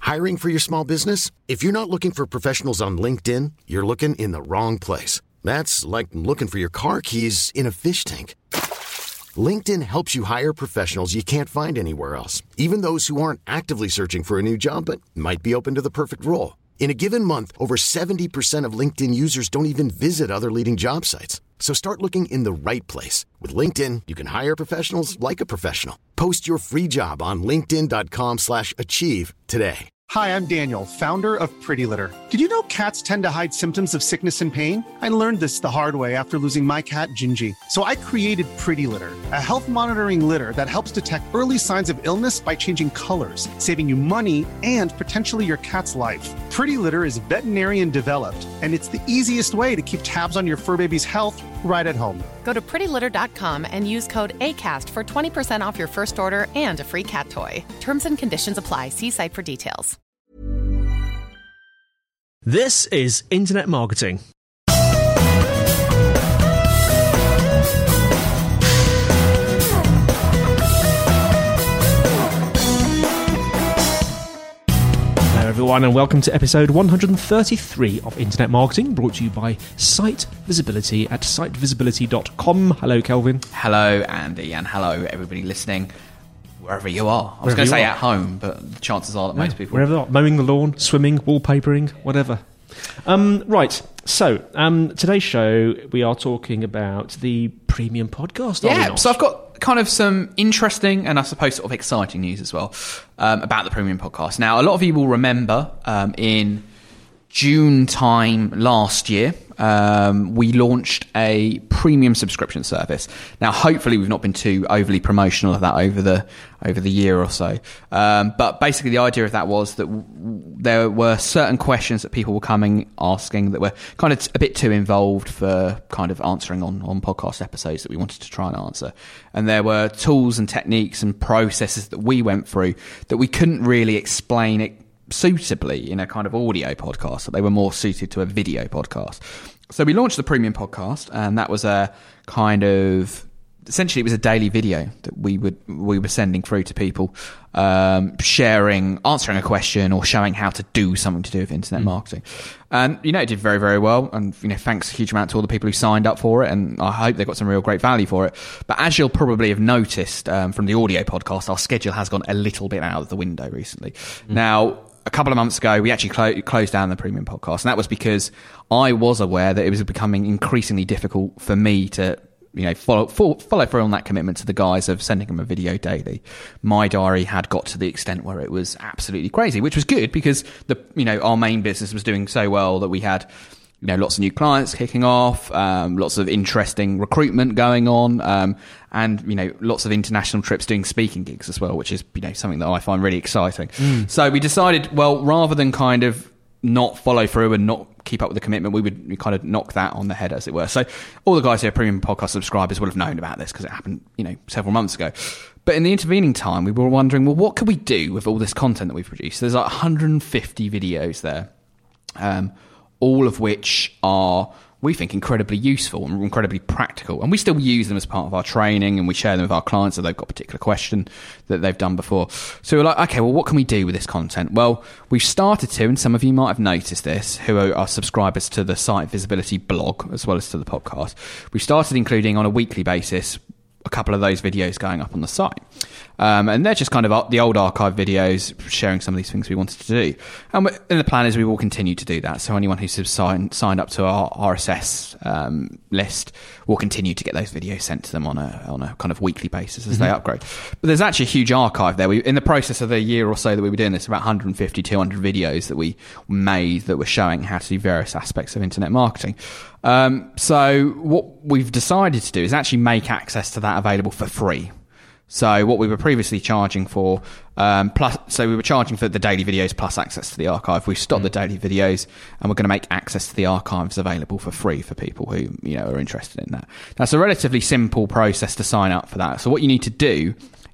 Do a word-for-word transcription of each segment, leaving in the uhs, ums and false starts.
Hiring for your small business? If you're not looking for professionals on LinkedIn, you're looking in the wrong place. That's like looking for your car keys in a fish tank. LinkedIn helps you hire professionals you can't find anywhere else, even those who aren't actively searching for a new job but might be open to the perfect role. In a given month, over seventy percent of LinkedIn users don't even visit other leading job sites. So start looking in the right place. With LinkedIn, you can hire professionals like a professional. Post your free job on linkedin.com slash achieve today. Hi, I'm Daniel, founder of Pretty Litter. Did you know cats tend to hide symptoms of sickness and pain? I learned this the hard way after losing my cat, Gingy. So I created Pretty Litter, a health monitoring litter that helps detect early signs of illness by changing colors, saving you money and potentially your cat's life. Pretty Litter is veterinarian developed, and it's the easiest way to keep tabs on your fur baby's health right at home. Go to pretty litter dot com and use code ACAST for twenty percent off your first order and a free cat toy. Terms and conditions apply. See site for details. This is Internet Marketing. Hello everyone and welcome to episode one hundred thirty-three of Internet Marketing, brought to you by Site Visibility at site visibility dot com. Hello Kelvin. Hello Andy, and hello everybody listening wherever you are. I was going to say are. At home, but the chances are that yeah, most people... Wherever they are, mowing the lawn, swimming, wallpapering, whatever. Um, right, so um, today's show we are talking about the premium podcast. Yeah, so I've got kind of some interesting and I suppose sort of exciting news as well um, about the premium podcast. Now, a lot of you will remember um, in June time last year, um, we launched a premium subscription service. Now, hopefully, we've not been too overly promotional of that over the over the year or so. Um, but basically, the idea of that was that w- there were certain questions that people were coming asking that were kind of a bit too involved for kind of answering on on podcast episodes that we wanted to try and answer. And there were tools and techniques and processes that we went through that we couldn't really explain it suitably in a kind of audio podcast, that they were more suited to a video podcast. So we launched the premium podcast, and that was a kind of essentially it was a daily video that we would we were sending through to people, um, sharing, answering a question or showing how to do something to do with internet mm. marketing. And you know, it did very very well. And you know, thanks a huge amount to all the people who signed up for it, and I hope they got some real great value for it. But as you'll probably have noticed um, from the audio podcast, our schedule has gone a little bit out of the window recently. Mm. Now, a couple of months ago, we actually clo- closed down the premium podcast, and that was because I was aware that it was becoming increasingly difficult for me to, you know, follow follow, follow through on that commitment to the guys of sending them a video daily. My diary had got to the extent where it was absolutely crazy, which was good because the, you know, our main business was doing so well that we had, you know, lots of new clients kicking off, um, lots of interesting recruitment going on, um, and, you know, lots of international trips doing speaking gigs as well, which is, you know, something that I find really exciting. Mm. So we decided, well, rather than kind of not follow through and not keep up with the commitment, we would kind of knock that on the head, as it were. So all the guys who are premium podcast subscribers will have known about this because it happened, you know, several months ago. But in the intervening time, we were wondering, well, what could we do with all this content that we've produced? There's like one hundred fifty videos there. Um, all of which are, we think, incredibly useful and incredibly practical. And we still use them as part of our training, and we share them with our clients if they've got a particular question that they've done before. So we're like, okay, well, what can we do with this content? Well, we've started to, and some of you might have noticed this, who are, are subscribers to the Site Visibility blog, as well as to the podcast. We've started including on a weekly basis a couple of those videos going up on the site. Um, and they're just kind of the old archive videos sharing some of these things we wanted to do. And, and the plan is we will continue to do that. So anyone who's signed, signed up to our R S S um, list will continue to get those videos sent to them on a on a kind of weekly basis as mm-hmm. they upgrade. But there's actually a huge archive there. We, in the process of the year or so that we were doing this, about one hundred fifty, two hundred videos that we made that were showing how to do various aspects of internet marketing. Um, so what we've decided to do is actually make access to that available for free. So what we were previously charging for, um, plus, so we were charging for the daily videos plus access to the archive. We've stopped mm. the daily videos, and we're going to make access to the archives available for free for people who, you know, are interested in that. That's a relatively simple process to sign up for that. So what you need to do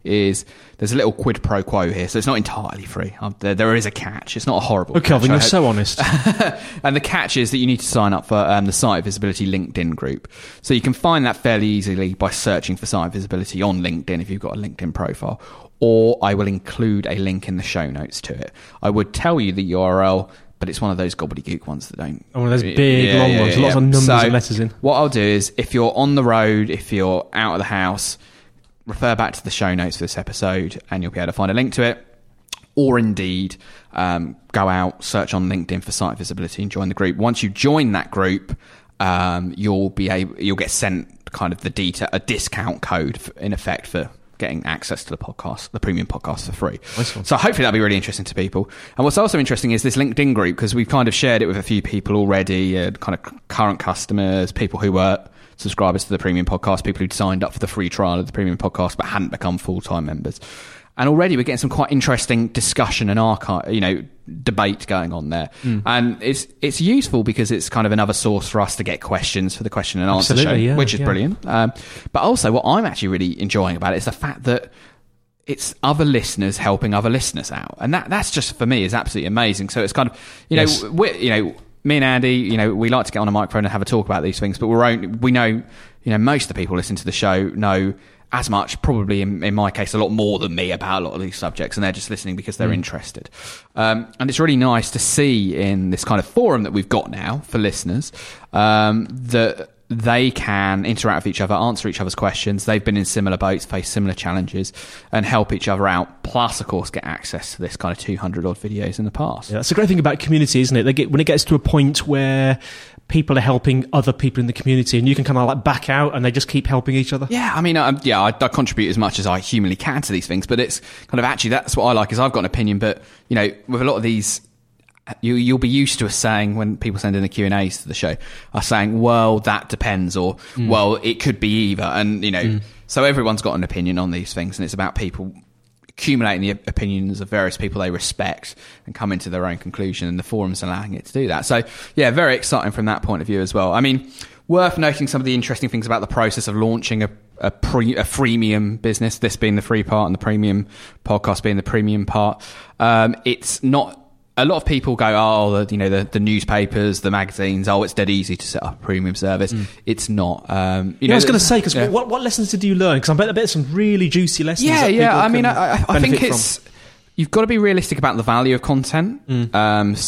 is there's a little quid pro quo here, so it's not entirely free. Um, there, there is a catch. It's not a horrible. Oh, Kelvin, catch, you're so honest. And the catch is that you need to sign up for um, the Site Visibility LinkedIn group. So you can find that fairly easily by searching for Site Visibility on LinkedIn if you've got a LinkedIn profile. Or I will include a link in the show notes to it. I would tell you the U R L, but it's one of those gobbledygook ones that don't... One of those big, yeah, long yeah, ones, yeah, lots yeah. of numbers so and letters in. What I'll do is, if you're on the road, if you're out of the house, refer back to the show notes for this episode, and you'll be able to find a link to it. Or indeed, um, go out, search on LinkedIn for Site Visibility and join the group. Once you join that group, um, you'll be able, you'll get sent kind of the detail, a discount code for, in effect for getting access to the podcast, the premium podcast for free. Nice. So hopefully that'll be really interesting to people. And what's also interesting is this LinkedIn group, because we've kind of shared it with a few people already, uh, kind of current customers, people who were subscribers to the premium podcast, people who'd signed up for the free trial of the premium podcast but hadn't become full-time members. And already we're getting some quite interesting discussion and archive, you know, debate going on there. Mm. And it's it's useful because it's kind of another source for us to get questions for the question and answer Absolutely, show, yeah, which is yeah. brilliant. Um, but also what I'm actually really enjoying about it is the fact that it's other listeners helping other listeners out. And that that's just, for me, is absolutely amazing. So it's kind of, you know, yes. we're, you know, me and Andy, you know, we like to get on a microphone and have a talk about these things, but we're own, we know, you know, most of the people listening to the show know as much, probably in, in my case, a lot more than me about a lot of these subjects, and they're just listening because they're mm. interested. Um, and it's really nice to see in this kind of forum that we've got now for listeners um, that they can interact with each other, answer each other's questions. They've been in similar boats, faced similar challenges, and help each other out. Plus, of course, get access to this kind of two hundred odd videos in the past. Yeah, that's the great thing about community, isn't it? They get, when it gets to a point where people are helping other people in the community, and you can kind of like back out, and they just keep helping each other. Yeah, I mean, um, yeah, I, I contribute as much as I humanly can to these things, but it's kind of actually that's what I like. Is I've got an opinion, but you know, with a lot of these. You, you'll be used to us saying, when people send in the Q and A's to the show, are saying, well, that depends, or, mm. well, it could be either. And, you know, mm. so everyone's got an opinion on these things, and it's about people accumulating the opinions of various people they respect and coming to their own conclusion, and the forum's allowing it to do that. So, yeah, very exciting from that point of view as well. I mean, worth noting some of the interesting things about the process of launching a a, pre, a freemium business, this being the free part and the premium podcast being the premium part. Um, it's not... A lot of people go, oh, the, you know, the, the newspapers, the magazines, oh, it's dead easy to set up a premium service. Mm. It's not. Um, you yeah, know, I was going to say, because yeah. what, what lessons did you learn? Because I bet, I bet some really juicy lessons. Yeah, that yeah. I mean, I, I, I think it's... From. You've got to be realistic about the value of content. Mm. Um,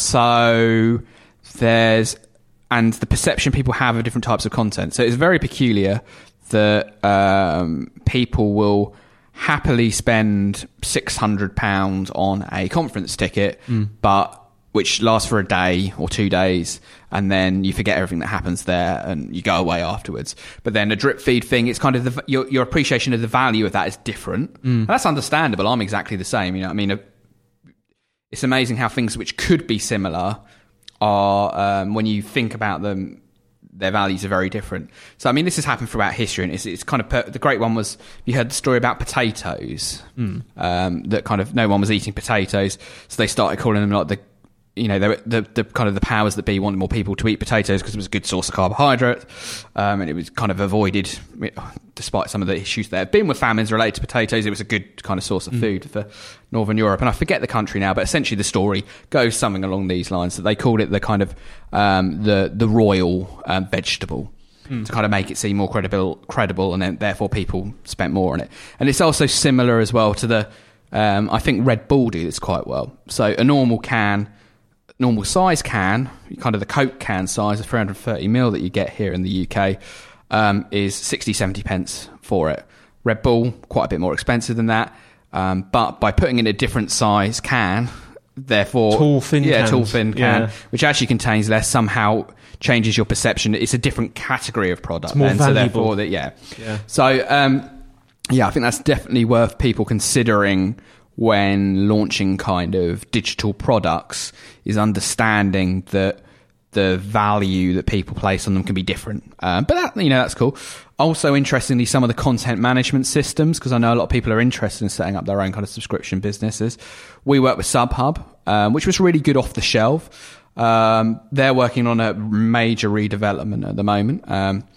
so there's... And the perception people have of different types of content. So it's very peculiar that um, people will... happily spend six hundred pounds on a conference ticket, mm. but which lasts for a day or two days, and then you forget everything that happens there and you go away afterwards. But then a drip feed thing, it's kind of the, your, your appreciation of the value of that is different. Mm. And that's understandable. I'm exactly the same. You know, I mean, a, it's amazing how things which could be similar are, um, when you think about them, their values are very different. So, I mean, this has happened throughout history, and it's, it's kind of per- the great one was you heard the story about potatoes. Mm. Um, that kind of no one was eating potatoes, so they started calling them like the, you know, the, the the kind of the powers that be wanted more people to eat potatoes because it was a good source of carbohydrate, um, and it was kind of avoided, despite some of the issues there have been with famines related to potatoes. It was a good kind of source of mm. food for Northern Europe, and I forget the country now, but essentially the story goes something along these lines that they called it the kind of um, the the royal um, vegetable. Mm. To kind of make it seem more credible, credible, and then therefore people spent more on it. And it's also similar as well to the, um, I think Red Bull do this quite well. So a normal can. Normal size can, kind of the Coke can size of three hundred thirty mil that you get here in the U K, um, is sixty, seventy pence for it. Red Bull, quite a bit more expensive than that. Um, but by putting in a different size can, therefore... Tall, thin Yeah, cans. tall, thin can, yeah. which actually contains less, somehow changes your perception. It's a different category of product. It's more then, valuable. So therefore, that, yeah. yeah. So, um, yeah, I think that's definitely worth people considering when launching kind of digital products, is understanding that the value that people place on them can be different. Um, but that, you know, that's cool. Also, interestingly, some of the content management systems, because I know a lot of people are interested in setting up their own kind of subscription businesses. We work with SubHub, um, which was really good off the shelf. Um, they're working on a major redevelopment at the moment. Um,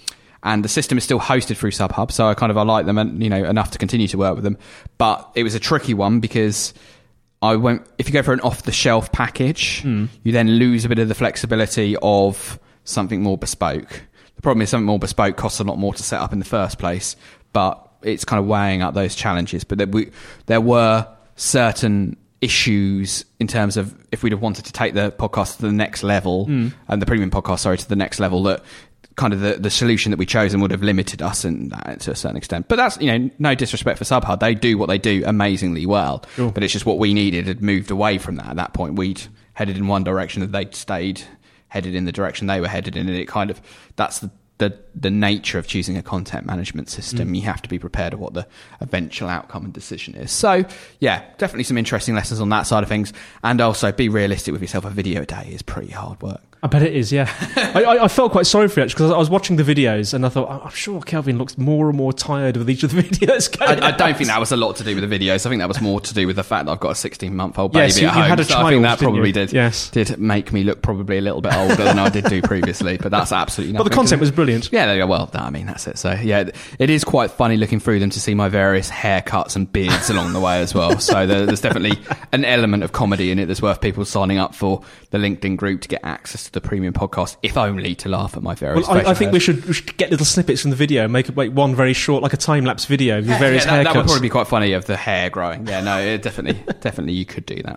and the system is still hosted through SubHub. So I kind of I like them, and you know, enough to continue to work with them. But it was a tricky one because I won't. If you go for an off-the-shelf package, mm. you then lose a bit of the flexibility of something more bespoke. The problem is something more bespoke costs a lot more to set up in the first place, but it's kind of weighing up those challenges. But there, we, there were certain issues in terms of if we'd have wanted to take the podcast to the next level, mm. and the premium podcast, sorry, to the next level, that kind of the, the solution that we chosen would have limited us in that to a certain extent. But that's, you know, no disrespect for SubHub. They do what they do amazingly well. Sure. But it's just what we needed had moved away from that. At that point, we'd headed in one direction and they'd stayed headed in the direction they were headed in. And it kind of, that's the The, the nature of choosing a content management system. Mm. You have to be prepared of what the eventual outcome and decision is. So yeah, definitely some interesting lessons on that side of things. And also be realistic with yourself. A video a day is pretty hard work. I bet it is, yeah. I, I, I felt quite sorry for you, actually, because I was watching the videos and I thought, I'm sure Kelvin looks more and more tired with each of the videos going I, I don't think that was a lot to do with the videos. I think that was more to do with the fact that I've got a sixteen-month-old baby yes, you, at home. You had a so child, I think that probably you? did, yes. did make me look probably a little bit older than I did do previously, but that's absolutely nothing. But the content was brilliant. Yeah, there you go. Well, I mean, that's it. So yeah, it is quite funny looking through them to see my various haircuts and beards along the way as well. So there, there's definitely an element of comedy in it that's worth people signing up for the LinkedIn group to get access to the premium podcast, if only to laugh at my various well, I, I think we should, we should get little snippets from the video and make it like one very short, like a time-lapse video of your various yeah, that, haircuts. That would probably be quite funny, of the hair growing. Yeah, no, it definitely, definitely you could do that.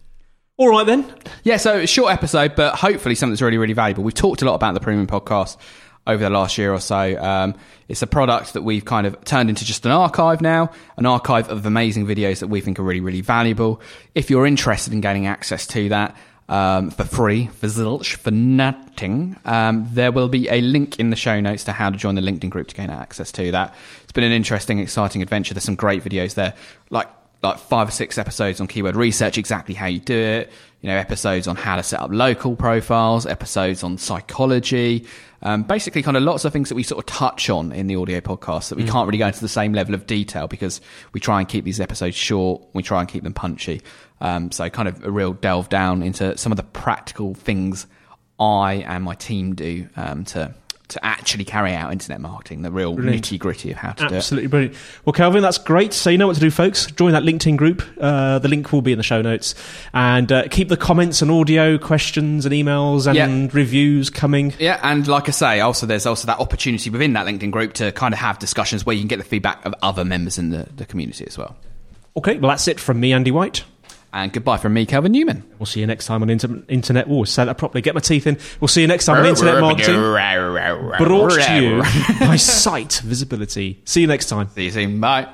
All right then. Yeah, so a short episode, but hopefully something that's really, really valuable. We've talked a lot about the premium podcast over the last year or so. Um, it's a product that we've kind of turned into just an archive now, an archive of amazing videos that we think are really, really valuable. If you're interested in gaining access to that, Um, for free, for zilch, for nothing, um, there will be a link in the show notes to how to join the LinkedIn group to gain access to that. It's been an interesting, exciting adventure. There's some great videos there, like like five or six episodes on keyword research, exactly how you do it, you know, episodes on how to set up local profiles, episodes on psychology, um, basically kind of lots of things that we sort of touch on in the audio podcast that we mm. can't really go into the same level of detail because we try and keep these episodes short, we try and keep them punchy. Um, so kind of a real delve down into some of the practical things I and my team do um, to to actually carry out internet marketing, the real nitty gritty of how to Absolutely do it. Absolutely brilliant. Well, Kelvin, that's great. So you know what to do, folks. Join that LinkedIn group. Uh, the link will be in the show notes. And uh, keep the comments and audio questions and emails and yeah. reviews coming. Yeah, and like I say, also there's also that opportunity within that LinkedIn group to kind of have discussions where you can get the feedback of other members in the, the community as well. Okay, well, that's it from me, Andy White. And goodbye from me, Kelvin Newman. We'll see you next time on inter- Internet. Oh, say that properly. Get my teeth in. We'll see you next time on Internet Marketing. Brought to you by Site Visibility. See you next time. See you soon. Bye.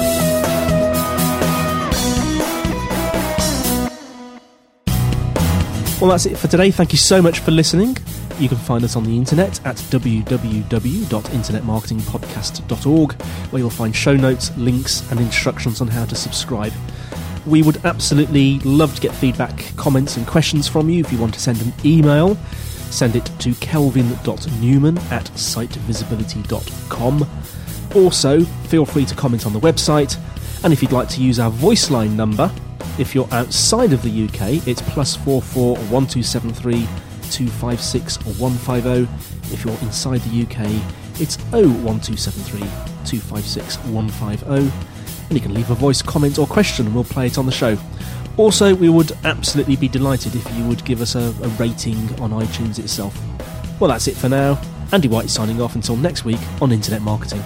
Well, that's it for today. Thank you so much for listening. You can find us on the internet at w w w dot internet marketing podcast dot org, where you'll find show notes, links, and instructions on how to subscribe. We would absolutely love to get feedback, comments and questions from you. If you want to send an email, send it to kelvin dot newman at site visibility dot com. Also, feel free to comment on the website. And if you'd like to use our voice line number, if you're outside of the U K, it's plus four four one two seven three two five six one five zero. If you're inside the U K, it's oh one two seven three two five six one five zero. And you can leave a voice comment or question and we'll play it on the show. Also, we would absolutely be delighted if you would give us a, a rating on iTunes itself. Well, that's it for now. Andy White signing off until next week on Internet Marketing.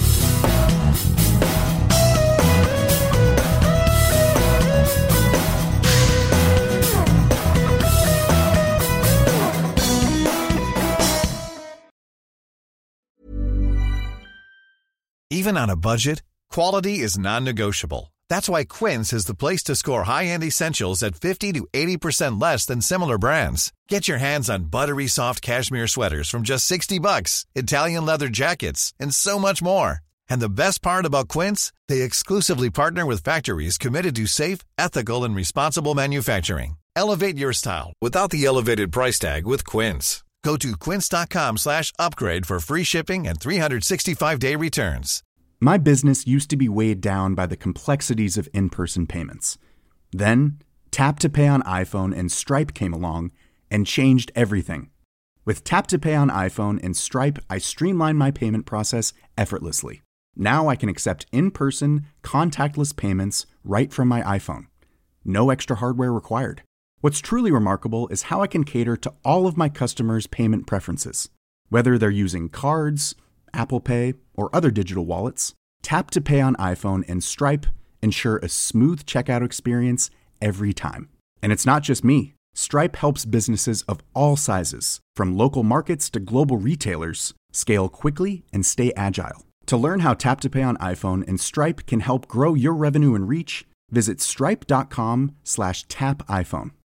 Even on a budget, quality is non-negotiable. That's why Quince is the place to score high-end essentials at fifty to eighty percent less than similar brands. Get your hands on buttery soft cashmere sweaters from just sixty bucks, Italian leather jackets, and so much more. And the best part about Quince, they exclusively partner with factories committed to safe, ethical, and responsible manufacturing. Elevate your style without the elevated price tag with Quince. Go to quince.com slash upgrade for free shipping and three sixty-five day returns. My business used to be weighed down by the complexities of in-person payments. Then, Tap to Pay on iPhone and Stripe came along and changed everything. With Tap to Pay on iPhone and Stripe, I streamline my payment process effortlessly. Now I can accept in-person, contactless payments right from my iPhone. No extra hardware required. What's truly remarkable is how I can cater to all of my customers' payment preferences. Whether they're using cards, Apple Pay, or other digital wallets, Tap to Pay on iPhone and Stripe ensure a smooth checkout experience every time. And it's not just me. Stripe helps businesses of all sizes, from local markets to global retailers, scale quickly and stay agile. To learn how Tap to Pay on iPhone and Stripe can help grow your revenue and reach, visit stripe.com slash tap iPhone.